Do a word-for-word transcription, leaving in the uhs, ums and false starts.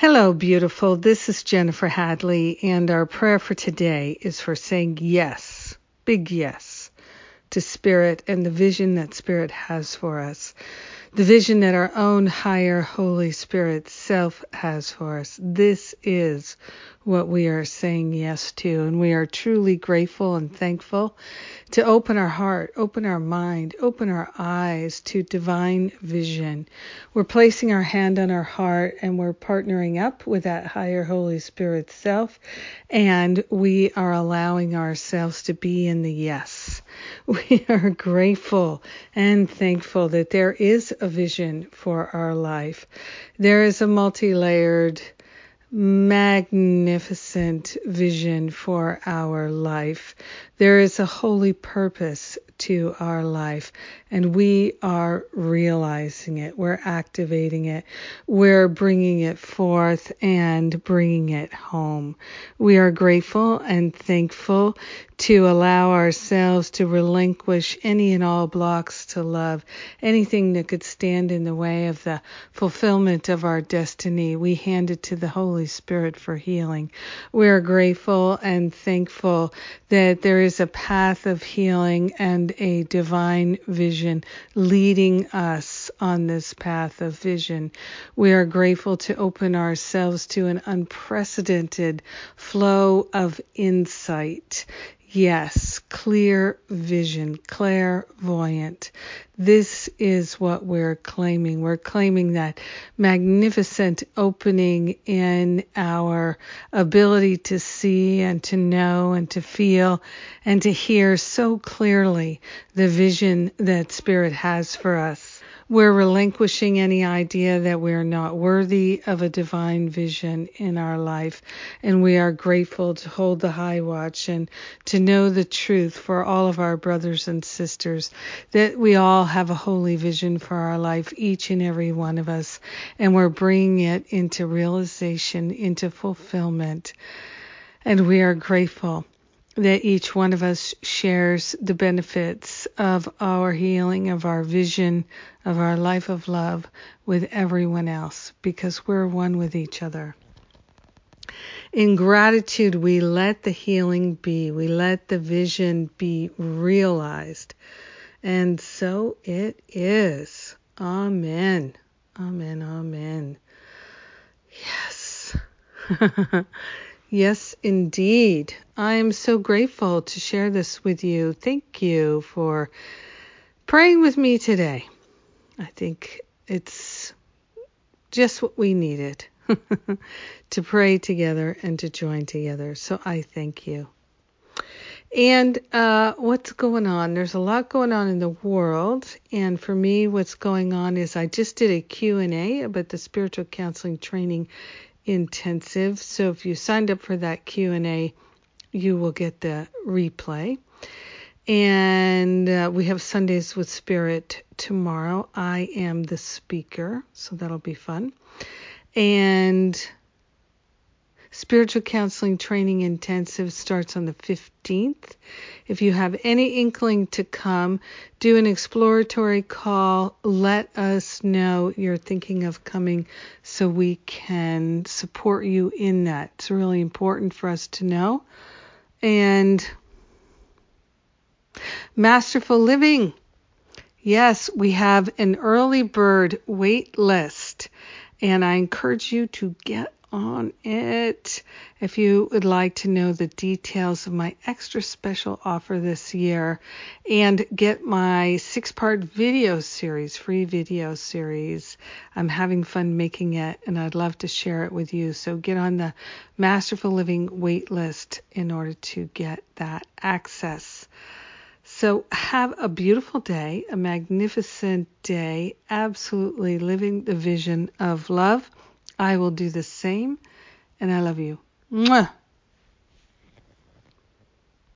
Hello, beautiful. This is Jennifer Hadley, and our prayer for today is for saying yes, big yes, to Spirit and the vision that Spirit has for us, the vision that our own higher Holy Spirit self has for us. This is what we are saying yes to, and we are truly grateful and thankful to open our heart, open our mind, open our eyes to divine vision. We're placing our hand on our heart and we're partnering up with that higher Holy Spirit self, and we are allowing ourselves to be in the yes. We are grateful and thankful that there is a vision for our life. There is a multi-layered, magnificent vision for our life. There is a holy purpose to our life, and we are realizing it. We're activating it. We're bringing it forth and bringing it home. We are grateful and thankful to allow ourselves to relinquish any and all blocks to love, anything that could stand in the way of the fulfillment of our destiny. We hand it to the Holy Spirit for healing. We are grateful and thankful that there is a path of healing and a divine vision leading us on this path of vision. We are grateful to open ourselves to an unprecedented flow of insight. Yes, clear vision, clairvoyant. This is what we're claiming. We're claiming that magnificent opening in our ability to see and to know and to feel and to hear so clearly the vision that Spirit has for us. We're relinquishing any idea that we're not worthy of a divine vision in our life, and we are grateful to hold the high watch and to know the truth for all of our brothers and sisters, that we all have a holy vision for our life, each and every one of us, and we're bringing it into realization, into fulfillment, and we are grateful that each one of us shares the benefits of our healing, of our vision, of our life of love with everyone else, because we're one with each other. In gratitude, we let the healing be. We let the vision be realized. And so it is. Amen. Amen. Amen. Yes. Yes, indeed. I am so grateful to share this with you. Thank you for praying with me today. I think it's just what we needed to pray together and to join together. So I thank you. And uh, what's going on? There's a lot going on in the world. And for me, what's going on is I just did a Q and A about the spiritual counseling training intensive. So if you signed up for that Q and A, you will get the replay. And uh, we have Sundays with Spirit tomorrow. I am the speaker, so that'll be fun. And Spiritual Counseling Training Intensive starts on the fifteenth. If you have any inkling to come, do an exploratory call. Let us know you're thinking of coming so we can support you in that. It's really important for us to know. And Masterful Living. Yes, we have an early bird wait list, and I encourage you to get on it. If you would like to know the details of my extra special offer this year and get my six-part video series, free video series, I'm having fun making it and I'd love to share it with you. So get on the Masterful Living wait list in order to get that access. So have a beautiful day, a magnificent day, absolutely living the vision of love. I will do the same, and I love you. Mwah.